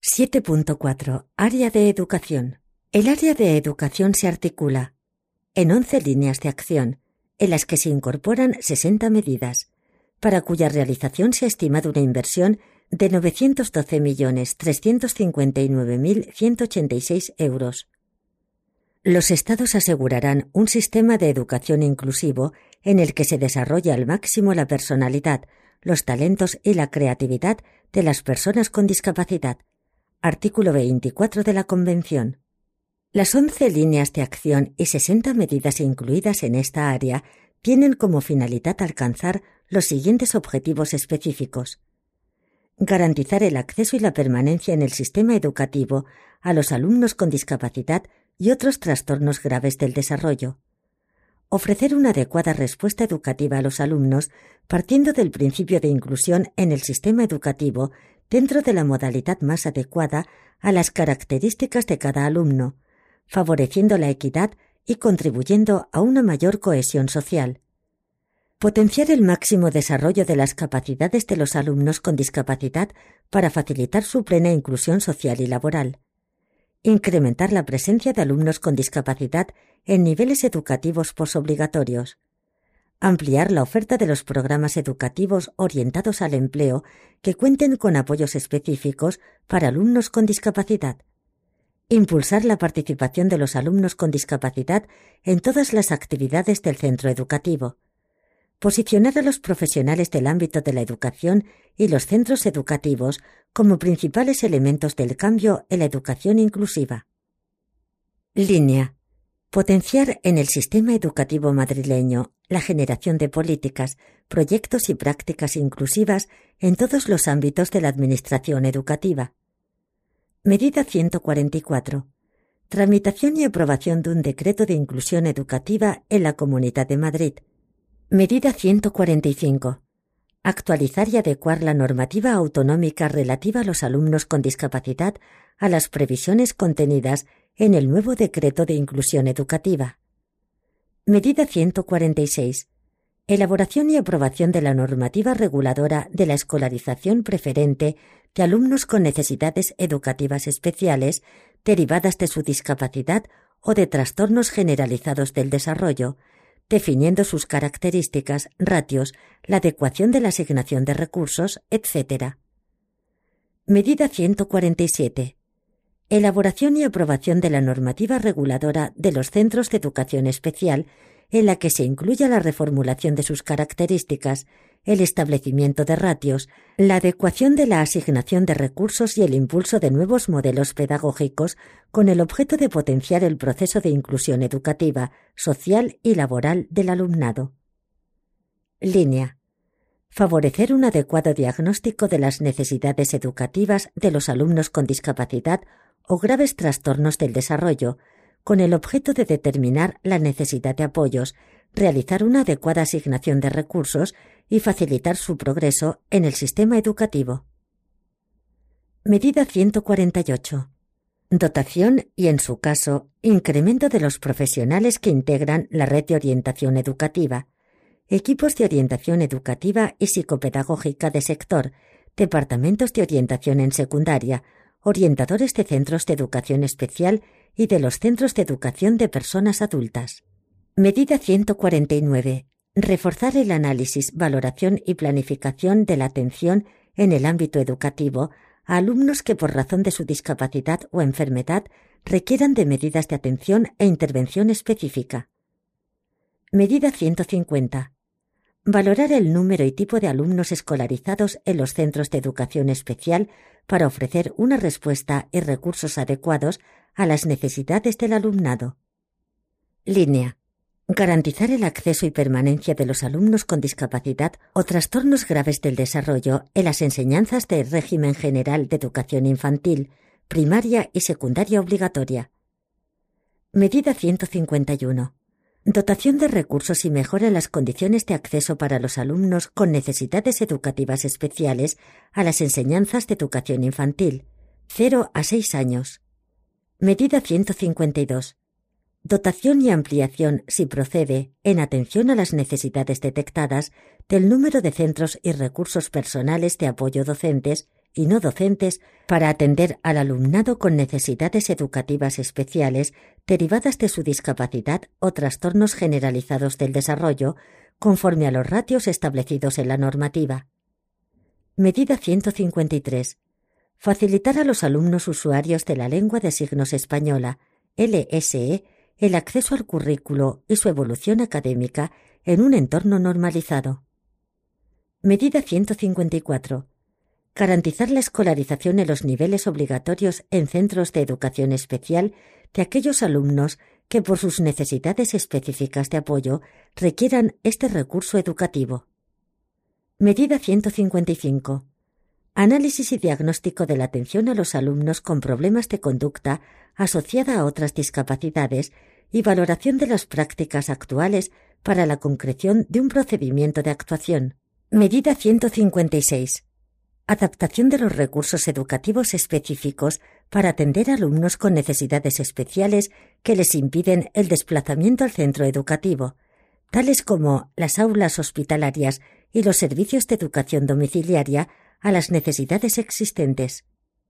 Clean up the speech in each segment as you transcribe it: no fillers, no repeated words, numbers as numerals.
7.4. Área de educación. El área de educación se articula en 11 líneas de acción, en las que se incorporan 60 medidas, para cuya realización se ha estimado una inversión de 912.359.186 euros. Los Estados asegurarán un sistema de educación inclusivo en el que se desarrolla al máximo la personalidad, los talentos y la creatividad de las personas con discapacidad. Artículo 24 de la Convención. Las 11 líneas de acción y 60 medidas incluidas en esta área tienen como finalidad alcanzar los siguientes objetivos específicos: garantizar el acceso y la permanencia en el sistema educativo a los alumnos con discapacidad y otros trastornos graves del desarrollo; ofrecer una adecuada respuesta educativa a los alumnos partiendo del principio de inclusión en el sistema educativo dentro de la modalidad más adecuada a las características de cada alumno, favoreciendo la equidad y contribuyendo a una mayor cohesión social; potenciar el máximo desarrollo de las capacidades de los alumnos con discapacidad para facilitar su plena inclusión social y laboral; incrementar la presencia de alumnos con discapacidad en niveles educativos posobligatorios; ampliar la oferta de los programas educativos orientados al empleo que cuenten con apoyos específicos para alumnos con discapacidad; impulsar la participación de los alumnos con discapacidad en todas las actividades del centro educativo; posicionar a los profesionales del ámbito de la educación y los centros educativos como principales elementos del cambio en la educación inclusiva. Línea: potenciar en el sistema educativo madrileño la generación de políticas, proyectos y prácticas inclusivas en todos los ámbitos de la administración educativa. Medida 144. Tramitación y aprobación de un decreto de inclusión educativa en la Comunidad de Madrid. Medida 145. Actualizar y adecuar la normativa autonómica relativa a los alumnos con discapacidad a las previsiones contenidas en el nuevo decreto de inclusión educativa. Medida 146. Elaboración y aprobación de la normativa reguladora de la escolarización preferente de alumnos con necesidades educativas especiales derivadas de su discapacidad o de trastornos generalizados del desarrollo, definiendo sus características, ratios, la adecuación de la asignación de recursos, etc. Medida 147. Elaboración y aprobación de la normativa reguladora de los centros de educación especial, en la que se incluya la reformulación de sus características, el establecimiento de ratios, la adecuación de la asignación de recursos y el impulso de nuevos modelos pedagógicos con el objeto de potenciar el proceso de inclusión educativa, social y laboral del alumnado. Línea: favorecer un adecuado diagnóstico de las necesidades educativas de los alumnos con discapacidad o graves trastornos del desarrollo, con el objeto de determinar la necesidad de apoyos, realizar una adecuada asignación de recursos y facilitar su progreso en el sistema educativo. Medida 148. Dotación y, en su caso, incremento de los profesionales que integran la red de orientación educativa, equipos de orientación educativa y psicopedagógica de sector, departamentos de orientación en secundaria, orientadores de centros de educación especial y de los centros de educación de personas adultas. Medida 149. Reforzar el análisis, valoración y planificación de la atención en el ámbito educativo a alumnos que por razón de su discapacidad o enfermedad requieran de medidas de atención e intervención específica. Medida 150. Valorar el número y tipo de alumnos escolarizados en los centros de educación especial para ofrecer una respuesta y recursos adecuados a las necesidades del alumnado. Línea: garantizar el acceso y permanencia de los alumnos con discapacidad o trastornos graves del desarrollo en las enseñanzas del régimen general de educación infantil, primaria y secundaria obligatoria. Medida 151. Dotación de recursos y mejora en las condiciones de acceso para los alumnos con necesidades educativas especiales a las enseñanzas de educación infantil, 0 a 6 años. Medida 152. Dotación y ampliación, si procede, en atención a las necesidades detectadas, del número de centros y recursos personales de apoyo docentes, y no docentes para atender al alumnado con necesidades educativas especiales derivadas de su discapacidad o trastornos generalizados del desarrollo, conforme a los ratios establecidos en la normativa. Medida 153. Facilitar a los alumnos usuarios de la lengua de signos española, LSE, el acceso al currículo y su evolución académica en un entorno normalizado. Medida 154. Garantizar la escolarización en los niveles obligatorios en centros de educación especial de aquellos alumnos que por sus necesidades específicas de apoyo requieran este recurso educativo. Medida 155. Análisis y diagnóstico de la atención a los alumnos con problemas de conducta asociada a otras discapacidades y valoración de las prácticas actuales para la concreción de un procedimiento de actuación. Medida 156. Adaptación de los recursos educativos específicos para atender a alumnos con necesidades especiales que les impiden el desplazamiento al centro educativo, tales como las aulas hospitalarias y los servicios de educación domiciliaria a las necesidades existentes.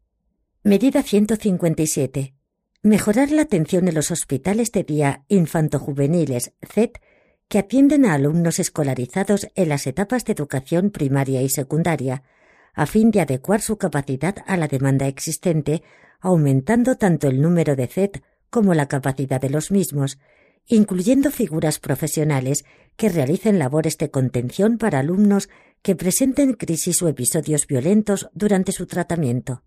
Medida 157. Mejorar la atención en los hospitales de día infantojuveniles, CET, que atienden a alumnos escolarizados en las etapas de educación primaria y secundaria, a fin de adecuar su capacidad a la demanda existente, aumentando tanto el número de CET como la capacidad de los mismos, incluyendo figuras profesionales que realicen labores de contención para alumnos que presenten crisis o episodios violentos durante su tratamiento.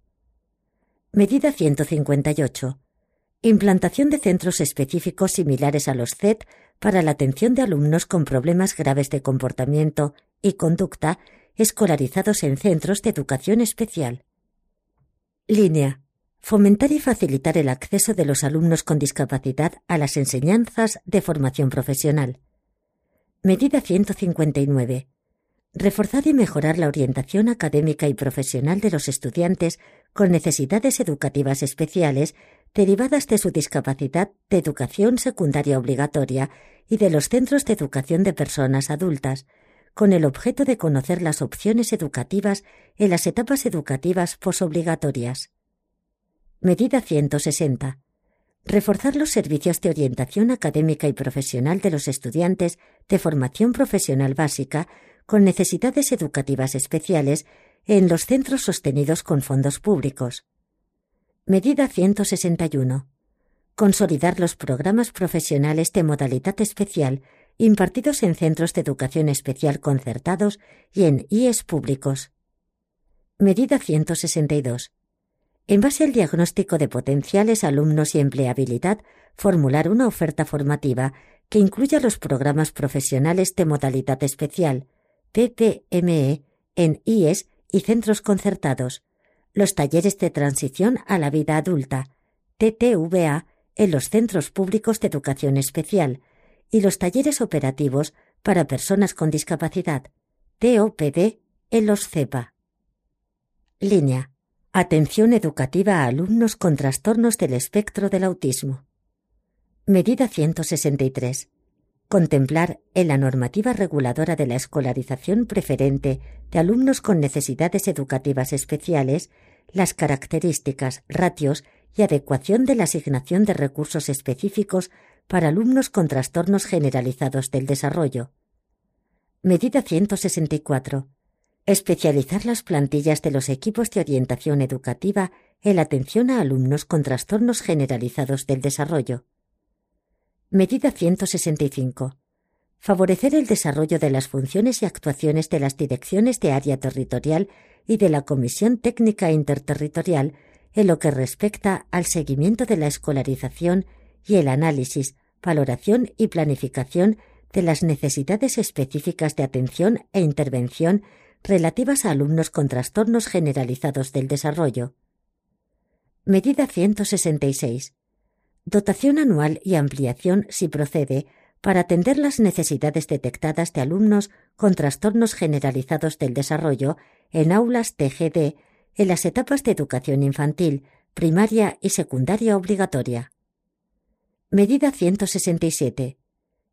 Medida 158. Implantación de centros específicos similares a los CET para la atención de alumnos con problemas graves de comportamiento y conducta escolarizados en centros de educación especial. Línea. Fomentar y facilitar el acceso de los alumnos con discapacidad a las enseñanzas de formación profesional. Medida 159. Reforzar y mejorar la orientación académica y profesional de los estudiantes con necesidades educativas especiales derivadas de su discapacidad de educación secundaria obligatoria y de los centros de educación de personas adultas, con el objeto de conocer las opciones educativas en las etapas educativas posobligatorias. Medida 160. Reforzar los servicios de orientación académica y profesional de los estudiantes de formación profesional básica con necesidades educativas especiales en los centros sostenidos con fondos públicos. Medida 161. Consolidar los programas profesionales de modalidad especial impartidos en centros de educación especial concertados y en IES públicos. Medida 162. En base al diagnóstico de potenciales alumnos y empleabilidad, formular una oferta formativa que incluya los programas profesionales de modalidad especial, PPME, en IES y centros concertados, los talleres de transición a la vida adulta, TTVA, en los centros públicos de educación especial, y los talleres operativos para personas con discapacidad, TOPD, en los CEPA. Línea. Atención educativa a alumnos con trastornos del espectro del autismo. Medida 163. Contemplar en la normativa reguladora de la escolarización preferente de alumnos con necesidades educativas especiales las características, ratios y adecuación de la asignación de recursos específicos para alumnos con trastornos generalizados del desarrollo. Medida 164. Especializar las plantillas de los equipos de orientación educativa en la atención a alumnos con trastornos generalizados del desarrollo. Medida 165. Favorecer el desarrollo de las funciones y actuaciones de las direcciones de área territorial y de la Comisión Técnica Interterritorial en lo que respecta al seguimiento de la escolarización y el análisis, valoración y planificación de las necesidades específicas de atención e intervención relativas a alumnos con trastornos generalizados del desarrollo. Medida 166. Dotación anual y ampliación, si procede, para atender las necesidades detectadas de alumnos con trastornos generalizados del desarrollo en aulas TGD en las etapas de educación infantil, primaria y secundaria obligatoria. Medida 167.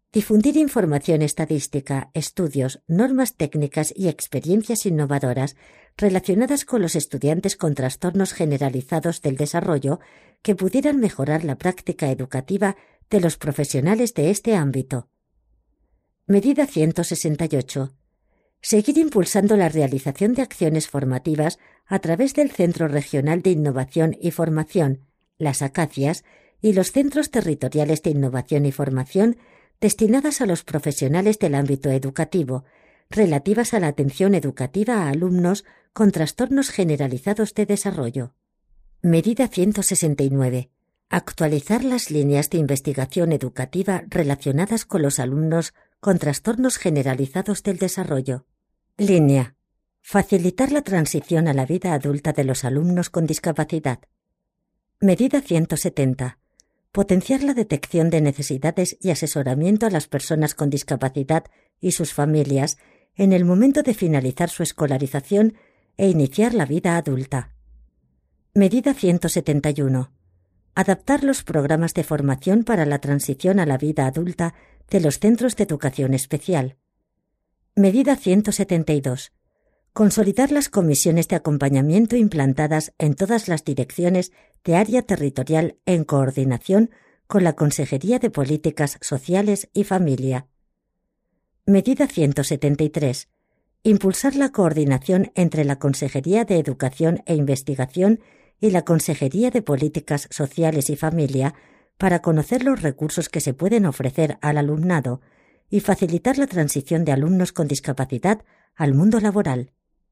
Difundir información estadística, estudios, normas técnicas y experiencias innovadoras relacionadas con los estudiantes con trastornos generalizados del desarrollo que pudieran mejorar la práctica educativa de los profesionales de este ámbito. Medida 168. Seguir impulsando la realización de acciones formativas a través del Centro Regional de Innovación y Formación, las Acacias, y los Centros Territoriales de Innovación y Formación destinadas a los profesionales del ámbito educativo, relativas a la atención educativa a alumnos con trastornos generalizados de desarrollo. Medida 169. Actualizar las líneas de investigación educativa relacionadas con los alumnos con trastornos generalizados del desarrollo. Línea. Facilitar la transición a la vida adulta de los alumnos con discapacidad. Medida 170. Potenciar la detección de necesidades y asesoramiento a las personas con discapacidad y sus familias en el momento de finalizar su escolarización e iniciar la vida adulta. Medida 171. Adaptar los programas de formación para la transición a la vida adulta de los centros de educación especial. Medida 172. Consolidar las comisiones de acompañamiento implantadas en todas las direcciones de área territorial en coordinación con la Consejería de Políticas Sociales y Familia. Medida 173. Impulsar la coordinación entre la Consejería de Educación e Investigación y la Consejería de Políticas Sociales y Familia para conocer los recursos que se pueden ofrecer al alumnado y facilitar la transición de alumnos con discapacidad al mundo laboral.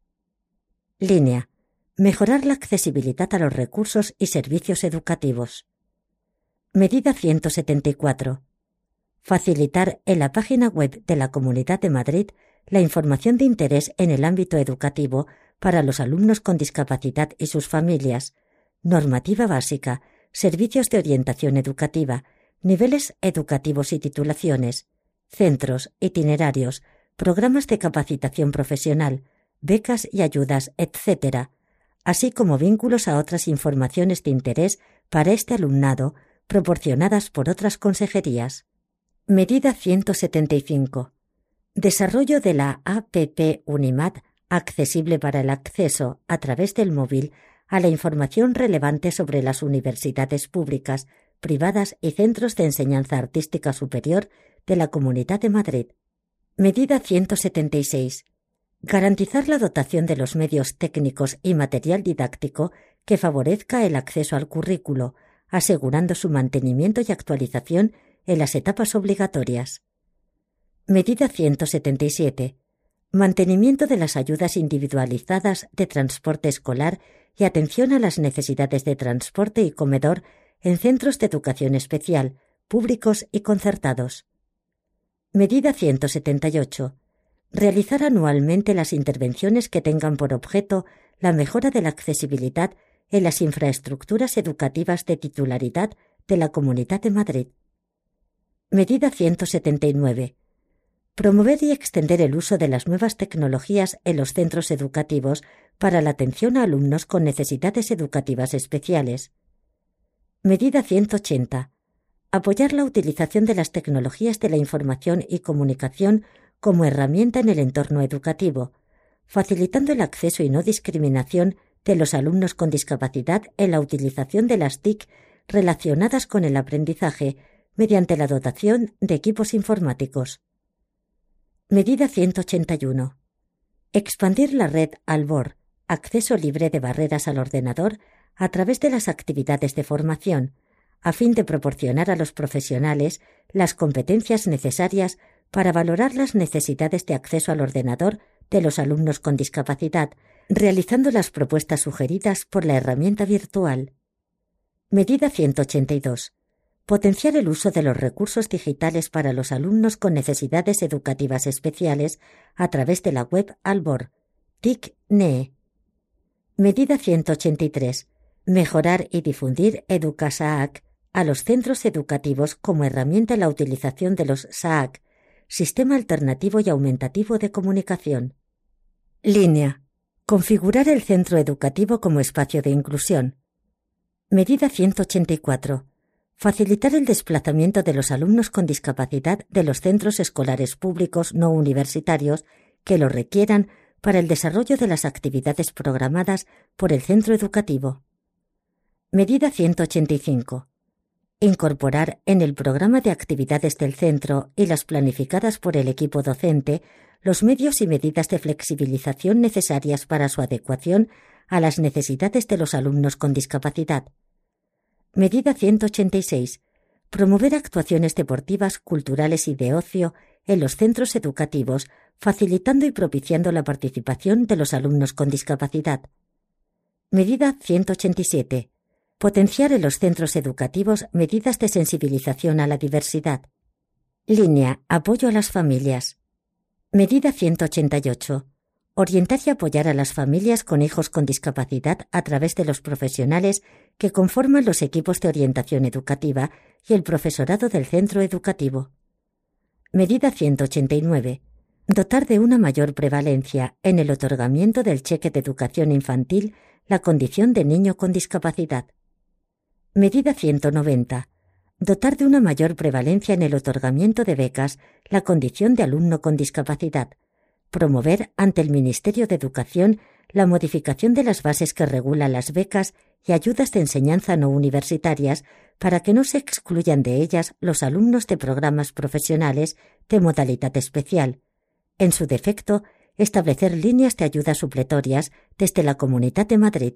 Línea. Mejorar la accesibilidad a los recursos y servicios educativos. Medida 174. Facilitar en la página web de la Comunidad de Madrid la información de interés en el ámbito educativo para los alumnos con discapacidad y sus familias, normativa básica, servicios de orientación educativa, niveles educativos y titulaciones, centros, itinerarios, programas de capacitación profesional, becas y ayudas, etc., así como vínculos a otras informaciones de interés para este alumnado proporcionadas por otras consejerías. Medida 175. Desarrollo de la APP Unimat accesible para el acceso a través del móvil a la información relevante sobre las universidades públicas, privadas y centros de enseñanza artística superior de la Comunidad de Madrid. Medida 176. Garantizar la dotación de los medios técnicos y material didáctico que favorezca el acceso al currículo, asegurando su mantenimiento y actualización en las etapas obligatorias. Medida 177. Mantenimiento de las ayudas individualizadas de transporte escolar y atención a las necesidades de transporte y comedor en centros de educación especial, públicos y concertados. Medida 178. Realizar anualmente las intervenciones que tengan por objeto la mejora de la accesibilidad en las infraestructuras educativas de titularidad de la Comunidad de Madrid. Medida 179. Promover y extender el uso de las nuevas tecnologías en los centros educativos para la atención a alumnos con necesidades educativas especiales. Medida 180. Apoyar la utilización de las tecnologías de la información y comunicación como herramienta en el entorno educativo, facilitando el acceso y no discriminación de los alumnos con discapacidad en la utilización de las TIC relacionadas con el aprendizaje mediante la dotación de equipos informáticos. Medida 181. Expandir la red Albor, acceso libre de barreras al ordenador, a través de las actividades de formación, a fin de proporcionar a los profesionales las competencias necesarias para valorar las necesidades de acceso al ordenador de los alumnos con discapacidad, realizando las propuestas sugeridas por la herramienta virtual. Medida 182. Potenciar el uso de los recursos digitales para los alumnos con necesidades educativas especiales a través de la web Albor, TIC-NE. Medida 183. Mejorar y difundir EducaSAAC a los centros educativos como herramienta en la utilización de los SAAC, Sistema Alternativo y Aumentativo de Comunicación. Línea. Configurar el centro educativo como espacio de inclusión. Medida 184. Facilitar el desplazamiento de los alumnos con discapacidad de los centros escolares públicos no universitarios que lo requieran para el desarrollo de las actividades programadas por el centro educativo. Medida 185. Incorporar en el programa de actividades del centro y las planificadas por el equipo docente los medios y medidas de flexibilización necesarias para su adecuación a las necesidades de los alumnos con discapacidad. Medida 186. Promover actuaciones deportivas, culturales y de ocio en los centros educativos, facilitando y propiciando la participación de los alumnos con discapacidad. Medida 187. Potenciar en los centros educativos medidas de sensibilización a la diversidad. Línea: apoyo a las familias. Medida 188. Orientar y apoyar a las familias con hijos con discapacidad a través de los profesionales que conforman los equipos de orientación educativa y el profesorado del centro educativo. Medida 189. Dotar de una mayor prevalencia en el otorgamiento del cheque de educación infantil la condición de niño con discapacidad. Medida 190. Dotar de una mayor prevalencia en el otorgamiento de becas la condición de alumno con discapacidad. Promover ante el Ministerio de Educación la modificación de las bases que regulan las becas y ayudas de enseñanza no universitarias para que no se excluyan de ellas los alumnos de programas profesionales de modalidad especial. En su defecto, establecer líneas de ayuda supletorias desde la Comunidad de Madrid.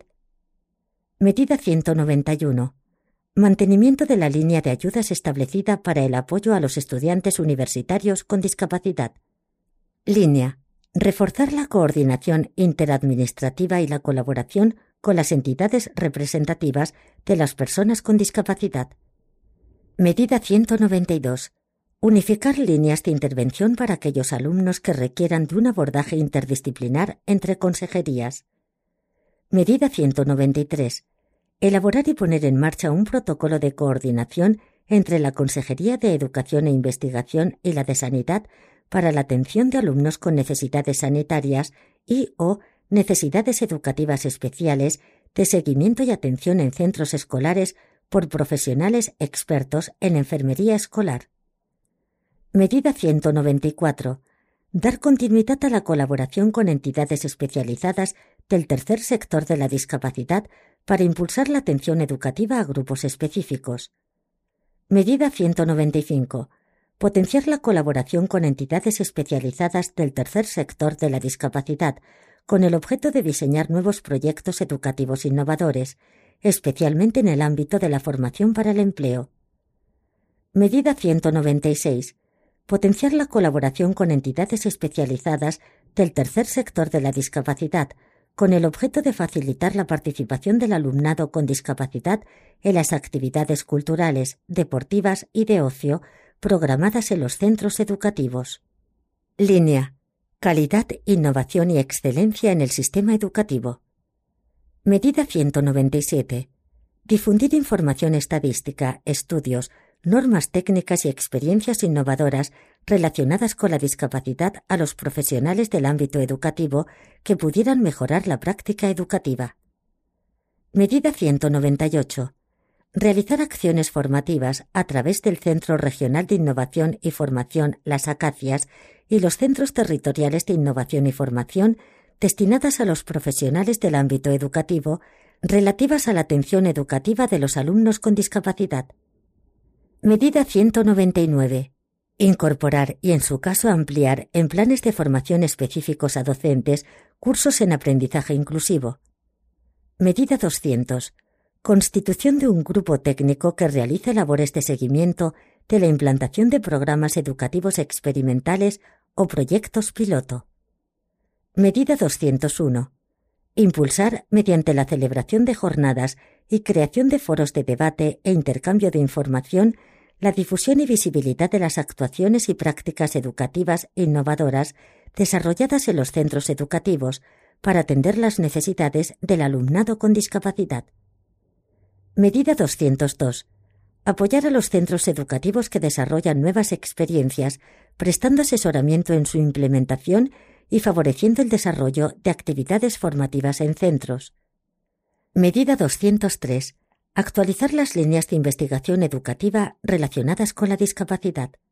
Medida 191. Mantenimiento de la línea de ayudas establecida para el apoyo a los estudiantes universitarios con discapacidad. Línea: reforzar la coordinación interadministrativa y la colaboración con las entidades representativas de las personas con discapacidad. Medida 192. Unificar líneas de intervención para aquellos alumnos que requieran de un abordaje interdisciplinar entre consejerías. Medida 193. Elaborar y poner en marcha un protocolo de coordinación entre la Consejería de Educación e Investigación y la de Sanidad para la atención de alumnos con necesidades sanitarias y/o necesidades educativas especiales de seguimiento y atención en centros escolares por profesionales expertos en enfermería escolar. Medida 194. Dar continuidad a la colaboración con entidades especializadas del tercer sector de la discapacidad para impulsar la atención educativa a grupos específicos. Medida 195. Potenciar la colaboración con entidades especializadas del tercer sector de la discapacidad con el objeto de diseñar nuevos proyectos educativos innovadores, especialmente en el ámbito de la formación para el empleo. Medida 196. Potenciar la colaboración con entidades especializadas del tercer sector de la discapacidad con el objeto de facilitar la participación del alumnado con discapacidad en las actividades culturales, deportivas y de ocio programadas en los centros educativos. Línea: calidad, innovación y excelencia en el sistema educativo. Medida 197. Difundir información estadística, estudios, normas técnicas y experiencias innovadoras relacionadas con la discapacidad a los profesionales del ámbito educativo que pudieran mejorar la práctica educativa. Medida 198. Realizar acciones formativas a través del Centro Regional de Innovación y Formación Las Acacias y los Centros Territoriales de Innovación y Formación destinadas a los profesionales del ámbito educativo relativas a la atención educativa de los alumnos con discapacidad. Medida 199. Incorporar y, en su caso, ampliar en planes de formación específicos a docentes cursos en aprendizaje inclusivo. Medida 200. Constitución de un grupo técnico que realice labores de seguimiento de la implantación de programas educativos experimentales o proyectos piloto. Medida 201. Impulsar, mediante la celebración de jornadas y creación de foros de debate e intercambio de información, la difusión y visibilidad de las actuaciones y prácticas educativas innovadoras desarrolladas en los centros educativos para atender las necesidades del alumnado con discapacidad. Medida 202. Apoyar a los centros educativos que desarrollan nuevas experiencias, prestando asesoramiento en su implementación y favoreciendo el desarrollo de actividades formativas en centros. Medida 203. Actualizar las líneas de investigación educativa relacionadas con la discapacidad.